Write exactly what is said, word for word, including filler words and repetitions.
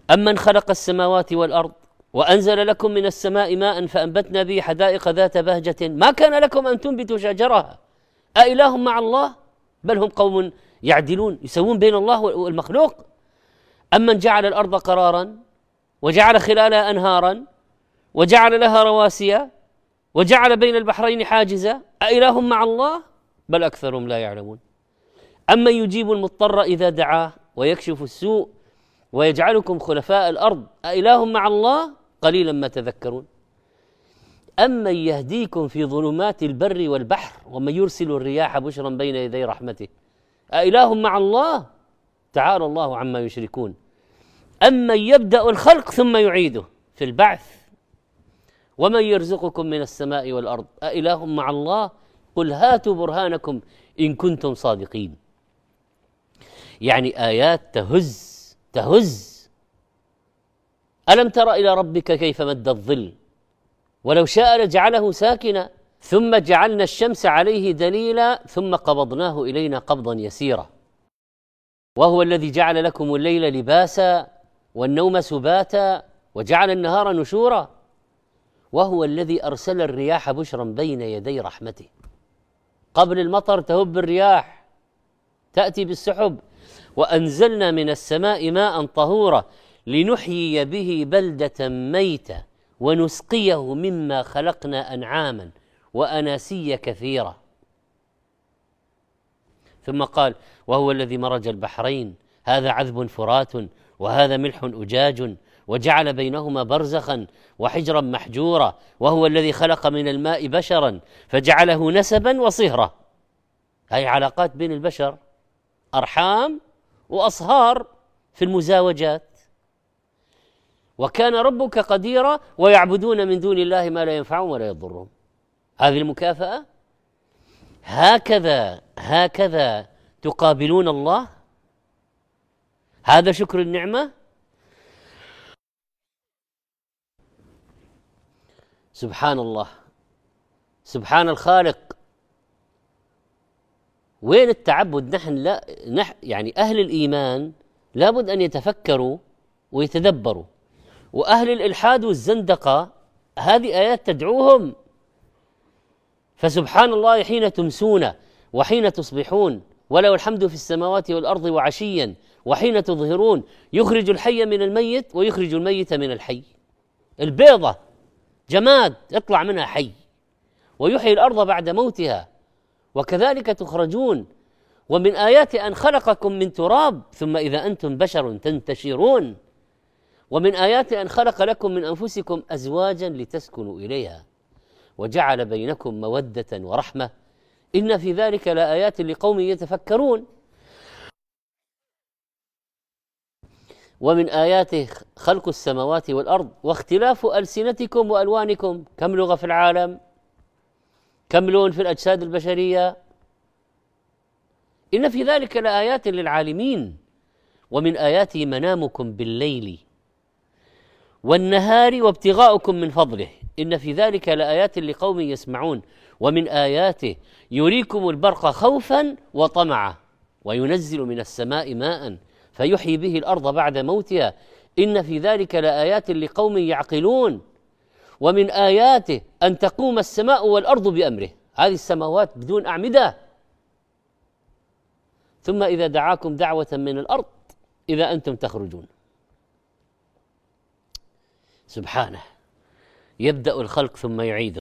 أمن خلق السماوات والأرض وأنزل لكم من السماء ماء فأنبتنا به حدائق ذات بهجة ما كان لكم أن تنبتوا شجرها أإله مع الله بل هم قوم يعدلون، يسوون بين الله والمخلوق. أمن جعل الأرض قرارا وجعل خلالها أنهارا وجعل لها رواسي وجعل بين البحرين حاجزا أإله مع الله بل أكثرهم لا يعلمون. أمن يجيب المضطر إذا دعاه ويكشف السوء ويجعلكم خلفاء الأرض أإله مع الله قليلا ما تذكرون. أمن يهديكم في ظلمات البر والبحر ومن يرسل الرياح بشرا بين يدي رحمته أإله مع الله تعالى الله عما يشركون. أمن يبدأ الخلق ثم يعيده في البعث ومن يرزقكم من السماء والأرض أإله مع الله قل هاتوا برهانكم إن كنتم صادقين. يعني آيات تهز تهز. ألم تر إلى ربك كيف مد الظل ولو شاء لجعله ساكنا ثم جعلنا الشمس عليه دليلا ثم قبضناه إلينا قبضا يسيرا وهو الذي جعل لكم الليل لباسا والنوم سباتا وجعل النهار نشورا وهو الذي أرسل الرياح بشرا بين يدي رحمته. قبل المطر تهب الرياح تأتي بالسحب. وأنزلنا من السماء ماء طهورا لنحيي به بلدة ميتة ونسقيه مما خلقنا أنعاما وأناسيا كثيرا. ثم قال وهو الذي مرج البحرين هذا عذب فرات وهذا ملح أجاج وجعل بينهما برزخا وحجرا محجورا وهو الذي خلق من الماء بشرا فجعله نسبا وصهرا. هاي علاقات بين البشر، أرحام وأصهار في المزاوجات. وكان ربك قديرا ويعبدون من دون الله ما لا ينفعهم ولا يضرهم. هذه المكافأة. هكذا هكذا تقابلون الله. هذا شكر النعمة. سبحان الله، سبحان الخالق. وين التعبد؟ نحن لا نح يعني أهل الإيمان لابد أن يتفكروا ويتدبروا، وأهل الإلحاد والزندقة هذه آيات تدعوهم. فسبحان الله حين تمسون وحين تصبحون وله الحمد في السماوات والأرض وعشيا وحين تظهرون يخرج الحي من الميت ويخرج الميت من الحي. البيضة جماد يطلع منها حي، ويحيي الأرض بعد موتها، وكذلك تخرجون. ومن آيات أن خلقكم من تراب ثم إذا أنتم بشر تنتشرون. ومن آيات أن خلق لكم من أنفسكم أزواجا لتسكنوا إليها وجعل بينكم مودة ورحمة إن في ذلك لآيات لقوم يتفكرون. ومن آياته خلق السماوات والأرض واختلاف ألسنتكم وألوانكم. كم لغة في العالم؟ كم لون في الأجساد البشرية؟ إن في ذلك لآيات للعالمين. ومن آياته منامكم بالليل والنهار وابتغاؤكم من فضله إن في ذلك لآيات لقوم يسمعون. ومن آياته يريكم البرق خوفا وطمعا وينزل من السماء ماء فيحيي به الأرض بعد موتها إن في ذلك لآيات لقوم يعقلون. ومن آياته أن تقوم السماء والأرض بأمره. هذه السماوات بدون أعمدة. ثم إذا دعاكم دعوة من الأرض إذا أنتم تخرجون. سبحانه، يبدأ الخلق ثم يعيده.